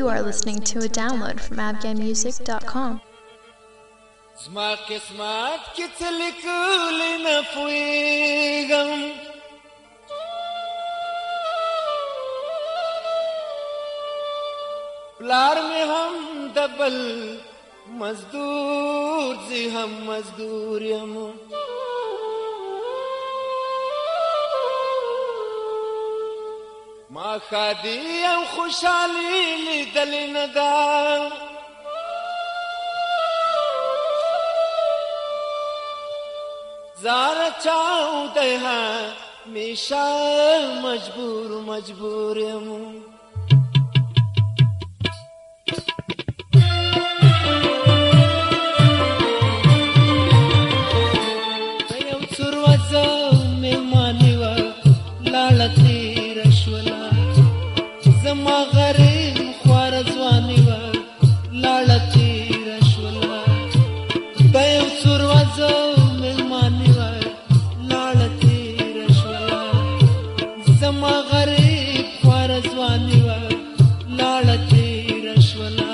You are listening to a download from AfghanMusic.com. زما قسمت کې څه لیکلي نه پوهېږم پلار مې هم د بل مزدور زه هم مزدور یم ما ښادي او خوشحالي لیدلې نه ده زارا چاو ده همیشه مجبور یم یو څروازه مېلمانې وه لاړه تېره شوله زما غریب خواره ځوانې وه لاړه تېره شوله دا یو څروازه زما غریب خواره ځواني وه لاړه تېره شوله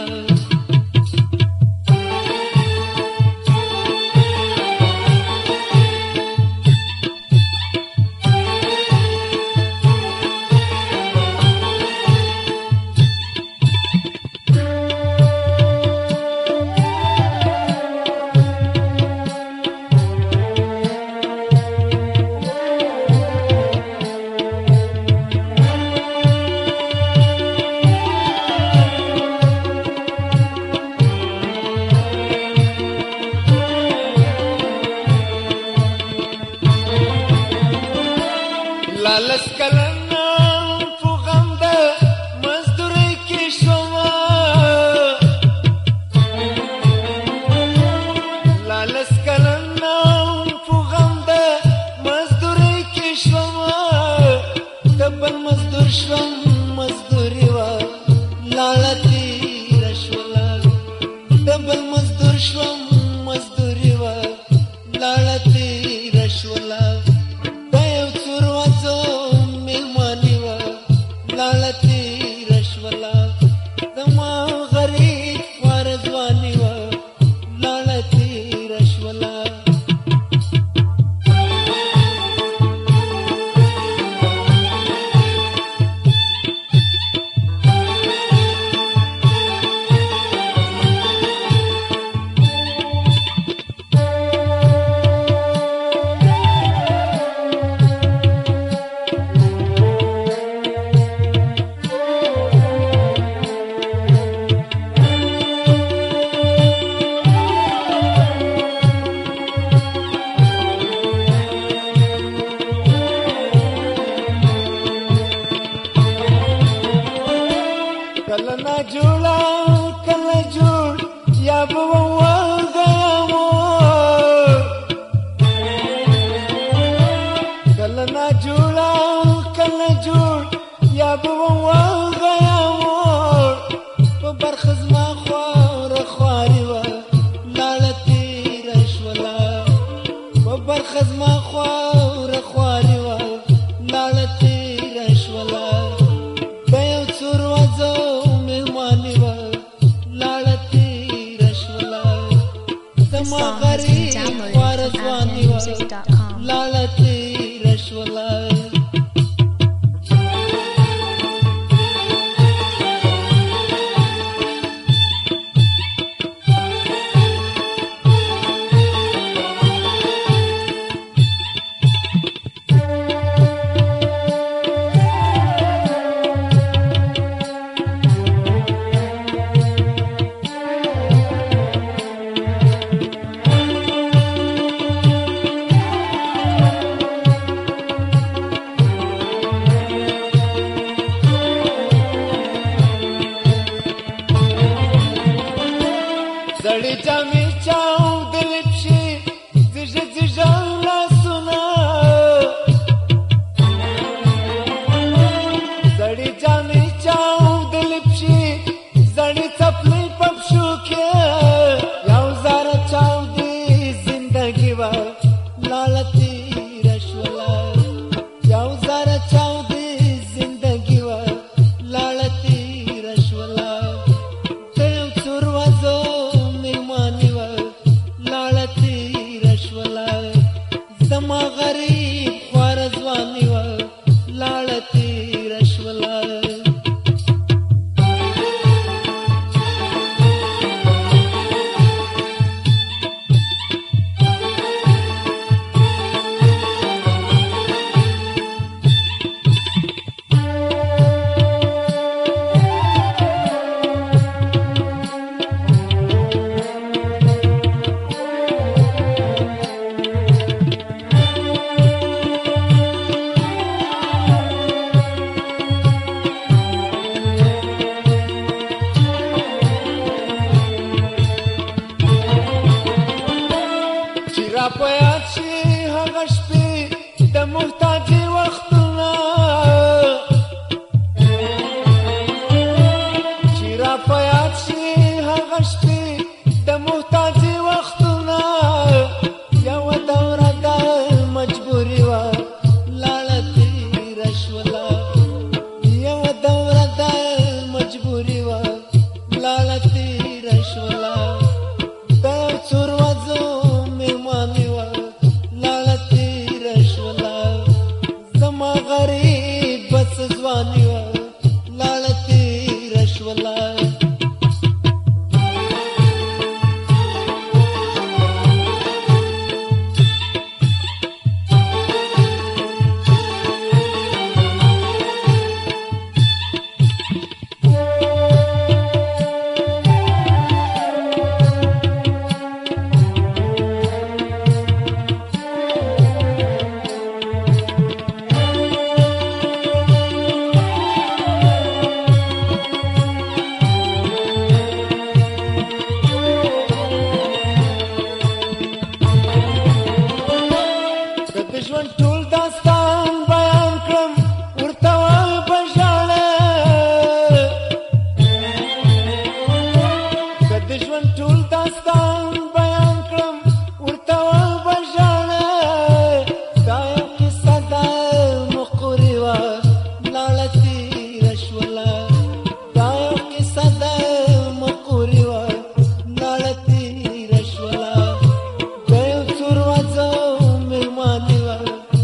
لالس کلنا په غم د مزدورۍ کې شومه لالس کلنا په غم د مزدورۍ کې شومه د بل مزدور شوم مزدوري وه لاړه تېره شوله د بل مزدور شوم مزدوري وه لاړه تېره شوله لاړه تېره شوله زما غریب خواره ځواني وه لاړه تېره شوله کله نا جوړه کله جوړ یا به وغیمو کله نا جوړه کله جوړ یا به وغیمو په برخه زما خواره خواري وه لاړه تېره شوله په برخه زما خواره خواري وه لاړه تېره شوله د یو څروازه زما غریب خواره ځواني وه لاړه تېره شوله لاړتي رشولا یو دوره د مجبوری وا لاړتي رشولا د څوروازو میمانی وا لاړتي رشولا زما غریب بس ځواني وا لاړتي رشولا ژوند ټول داستان بیان کړم ورته وای بژاړه د ژوند ټول داستان بیان کړم ورته وای بژاړه دا یو کیسه ده مقوري وه لاړه تېره شوله دا یو کیسه ده مقوري وه لاړه تېره شوله د یو څوروازو میلماني وه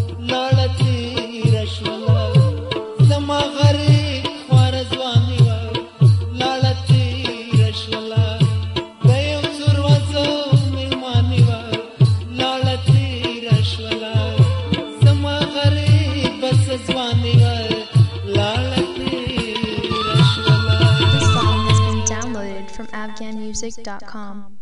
زما غریب خواره ځواني وه لاړه تېره شوله د یو څوروازو میلماني وه لاړه تېره شوله زما غریب بس ځواني وه لاړه تېره شوله. This song has been downloaded from AfghanMusic.com.